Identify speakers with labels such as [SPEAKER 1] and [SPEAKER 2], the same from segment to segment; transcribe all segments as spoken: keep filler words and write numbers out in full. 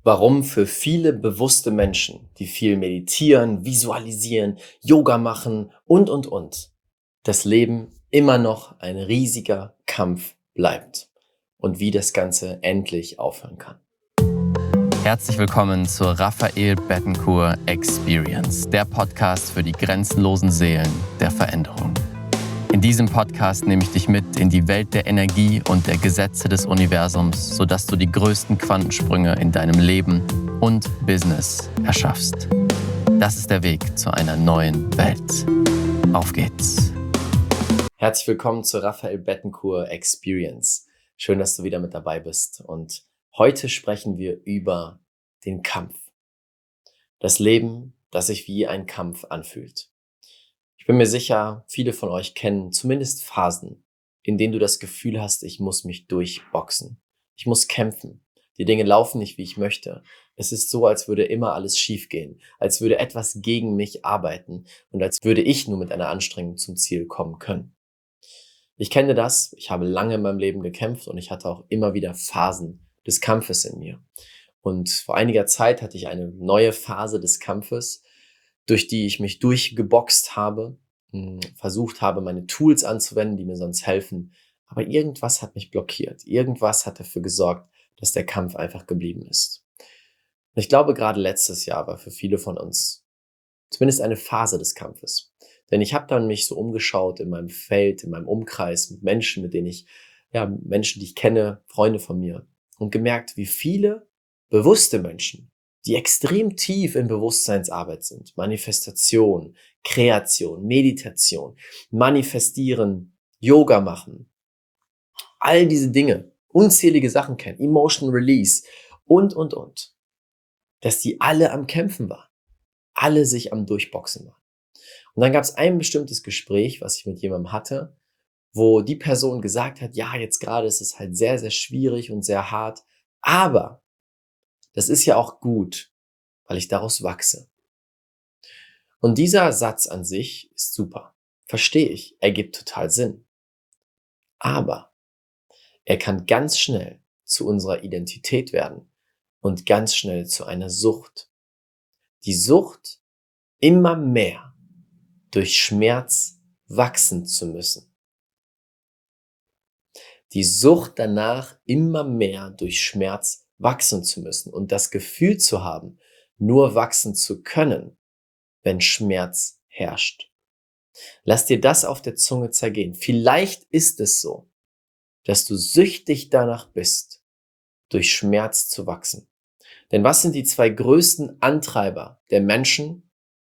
[SPEAKER 1] Warum für viele bewusste Menschen, die viel meditieren, visualisieren, Yoga machen und, und, und, das Leben immer noch ein riesiger Kampf bleibt und wie das Ganze endlich aufhören kann.
[SPEAKER 2] Herzlich willkommen zur Raphael Bettencourt Experience, der Podcast für die grenzenlosen Seelen der Veränderung. In diesem Podcast nehme ich dich mit in die Welt der Energie und der Gesetze des Universums, sodass du die größten Quantensprünge in deinem Leben und Business erschaffst. Das ist der Weg zu einer neuen Welt. Auf geht's!
[SPEAKER 1] Herzlich willkommen zur Raphael Bettencourt Experience. Schön, dass du wieder mit dabei bist. Und heute sprechen wir über den Kampf. Das Leben, das sich wie ein Kampf anfühlt. Ich bin mir sicher, viele von euch kennen zumindest Phasen, in denen du das Gefühl hast, ich muss mich durchboxen. Ich muss kämpfen. Die Dinge laufen nicht, wie ich möchte. Es ist so, als würde immer alles schiefgehen, als würde etwas gegen mich arbeiten und als würde ich nur mit einer Anstrengung zum Ziel kommen können. Ich kenne das, ich habe lange in meinem Leben gekämpft und ich hatte auch immer wieder Phasen des Kampfes in mir. Und vor einiger Zeit hatte ich eine neue Phase des Kampfes, durch die ich mich durchgeboxt habe, versucht habe, meine Tools anzuwenden, die mir sonst helfen. Aber irgendwas hat mich blockiert. Irgendwas hat dafür gesorgt, dass der Kampf einfach geblieben ist. Und ich glaube, gerade letztes Jahr war für viele von uns zumindest eine Phase des Kampfes. Denn ich habe dann mich so umgeschaut in meinem Feld, in meinem Umkreis mit Menschen, mit denen ich, ja, Menschen, die ich kenne, Freunde von mir, und gemerkt, wie viele bewusste Menschen, die extrem tief in Bewusstseinsarbeit sind, Manifestation, Kreation, Meditation, Manifestieren, Yoga machen, all diese Dinge, unzählige Sachen kennen, Emotion Release und, und, und, dass die alle am Kämpfen waren, alle sich am Durchboxen waren. Und dann gab es ein bestimmtes Gespräch, was ich mit jemandem hatte, wo die Person gesagt hat, ja, jetzt gerade ist es halt sehr, sehr schwierig und sehr hart, aber das ist ja auch gut, weil ich daraus wachse. Und dieser Satz an sich ist super. Verstehe ich, ergibt total Sinn. Aber er kann ganz schnell zu unserer Identität werden und ganz schnell zu einer Sucht. Die Sucht, immer mehr durch Schmerz wachsen zu müssen. Die Sucht danach, immer mehr durch Schmerz wachsen zu müssen und das Gefühl zu haben, nur wachsen zu können, wenn Schmerz herrscht. Lass dir das auf der Zunge zergehen. Vielleicht ist es so, dass du süchtig danach bist, durch Schmerz zu wachsen. Denn was sind die zwei größten Antreiber der Menschen?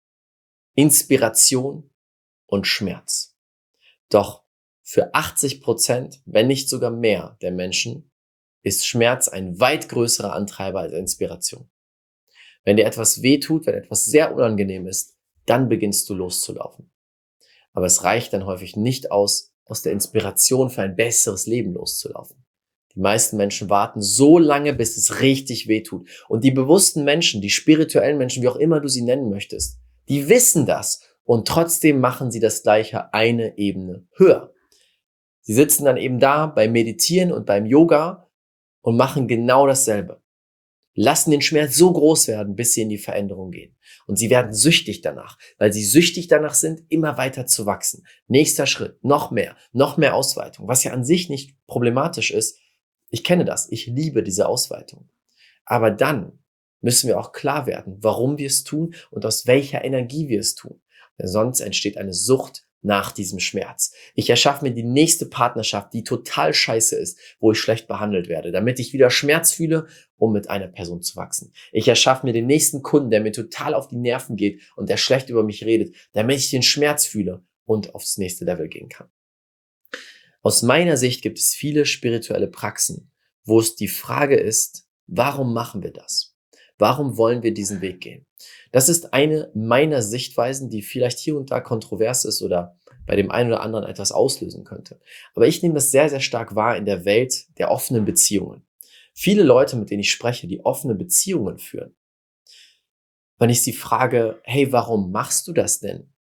[SPEAKER 1] Inspiration und Schmerz. Doch für achtzig Prozent, wenn nicht sogar mehr der Menschen, ist Schmerz ein weit größerer Antreiber als Inspiration. Wenn dir etwas wehtut, wenn etwas sehr unangenehm ist, dann beginnst du loszulaufen. Aber es reicht dann häufig nicht aus, aus der Inspiration für ein besseres Leben loszulaufen. Die meisten Menschen warten so lange, bis es richtig wehtut. Und die bewussten Menschen, die spirituellen Menschen, wie auch immer du sie nennen möchtest, die wissen das und trotzdem machen sie das Gleiche eine Ebene höher. Sie sitzen dann eben da beim Meditieren und beim Yoga und machen genau dasselbe. Lassen den Schmerz so groß werden, bis sie in die Veränderung gehen. Und sie werden süchtig danach, weil sie süchtig danach sind, immer weiter zu wachsen. Nächster Schritt, noch mehr, noch mehr Ausweitung, was ja an sich nicht problematisch ist. Ich kenne das, ich liebe diese Ausweitung. Aber dann müssen wir auch klar werden, warum wir es tun und aus welcher Energie wir es tun. Denn sonst entsteht eine Sucht nach diesem Schmerz. Ich erschaffe mir die nächste Partnerschaft, die total scheiße ist, wo ich schlecht behandelt werde, damit ich wieder Schmerz fühle, um mit einer Person zu wachsen. Ich erschaffe mir den nächsten Kunden, der mir total auf die Nerven geht und der schlecht über mich redet, damit ich den Schmerz fühle und aufs nächste Level gehen kann. Aus meiner Sicht gibt es viele spirituelle Praxen, wo es die Frage ist, warum machen wir das? Warum wollen wir diesen Weg gehen? Das ist eine meiner Sichtweisen, die vielleicht hier und da kontrovers ist oder bei dem einen oder anderen etwas auslösen könnte. Aber ich nehme das sehr, sehr stark wahr in der Welt der offenen Beziehungen. Viele Leute, mit denen ich spreche, die offene Beziehungen führen. Wenn ich sie frage, hey, warum machst du das denn?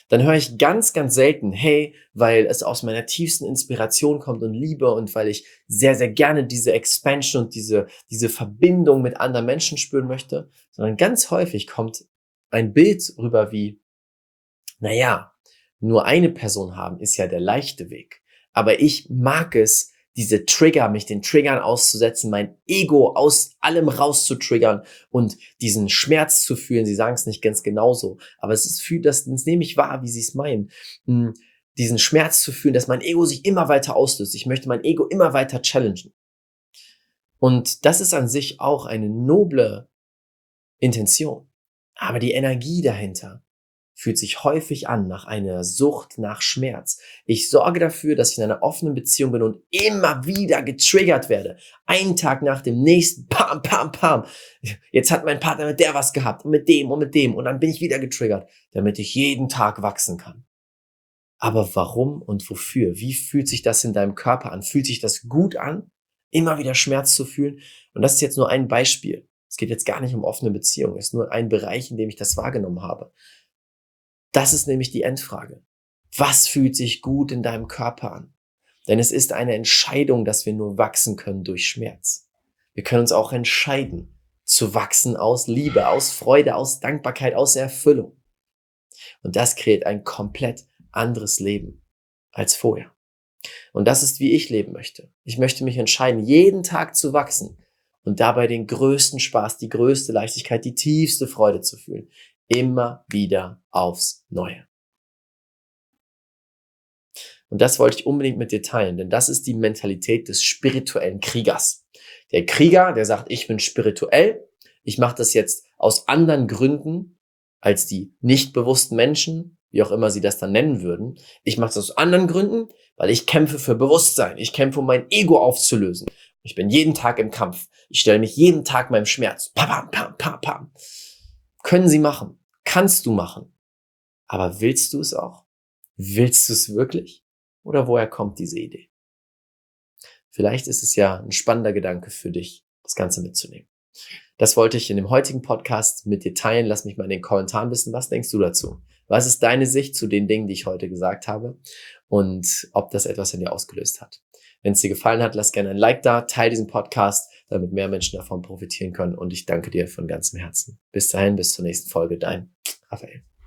[SPEAKER 1] dann höre ich ganz, ganz selten, hey, weil es aus meiner tiefsten Inspiration kommt und Liebe und weil ich sehr, sehr gerne diese Expansion und diese, diese Verbindung mit anderen Menschen spüren möchte, sondern ganz häufig kommt ein Bild rüber wie, naja, nur eine Person haben ist ja der leichte Weg. Aber ich mag es, diese Trigger, mich den Triggern auszusetzen, mein Ego aus allem rauszutriggern und diesen Schmerz zu fühlen. Sie sagen es nicht ganz genauso, aber es ist für das, das nehme ich wahr, wie sie es meinen. Diesen Schmerz zu fühlen, dass mein Ego sich immer weiter auslöst. Ich möchte mein Ego immer weiter challengen. Und das ist an sich auch eine noble Intention. Aber die Energie dahinter fühlt sich häufig an nach einer Sucht nach Schmerz. Ich sorge dafür, dass ich in einer offenen Beziehung bin und immer wieder getriggert werde. Einen Tag nach dem nächsten, pam, pam, pam. Jetzt hat mein Partner mit der was gehabt und mit dem und mit dem und dann bin ich wieder getriggert, damit ich jeden Tag wachsen kann. Aber warum und wofür? Wie fühlt sich das in deinem Körper an? Fühlt sich das gut an, immer wieder Schmerz zu fühlen? Und das ist jetzt nur ein Beispiel. Es geht jetzt gar nicht um offene Beziehungen. Es ist nur ein Bereich, in dem ich das wahrgenommen habe. Das ist nämlich die Endfrage. Was fühlt sich gut in deinem Körper an? Denn es ist eine Entscheidung, dass wir nur wachsen können durch Schmerz. Wir können uns auch entscheiden, zu wachsen aus Liebe, aus Freude, aus Dankbarkeit, aus Erfüllung. Und das kreiert ein komplett anderes Leben als vorher. Und das ist, wie ich leben möchte. Ich möchte mich entscheiden, jeden Tag zu wachsen und dabei den größten Spaß, die größte Leichtigkeit, die tiefste Freude zu fühlen. Immer wieder aufs Neue. Und das wollte ich unbedingt mit dir teilen, denn das ist die Mentalität des spirituellen Kriegers. Der Krieger, der sagt, ich bin spirituell, ich mache das jetzt aus anderen Gründen als die nicht bewussten Menschen, wie auch immer sie das dann nennen würden. Ich mache das aus anderen Gründen, weil ich kämpfe für Bewusstsein. Ich kämpfe, um mein Ego aufzulösen. Ich bin jeden Tag im Kampf. Ich stelle mich jeden Tag meinem Schmerz. Pam, pam, pam, pam, pam. Können sie machen. Kannst du machen. Aber willst du es auch? Willst du es wirklich? Oder woher kommt diese Idee? Vielleicht ist es ja ein spannender Gedanke für dich, das Ganze mitzunehmen. Das wollte ich in dem heutigen Podcast mit dir teilen. Lass mich mal in den Kommentaren wissen, was denkst du dazu? Was ist deine Sicht zu den Dingen, die ich heute gesagt habe? Und ob das etwas in dir ausgelöst hat. Wenn es dir gefallen hat, lass gerne ein Like da, teile diesen Podcast, damit mehr Menschen davon profitieren können. Und ich danke dir von ganzem Herzen. Bis dahin, bis zur nächsten Folge. Dein Raphael.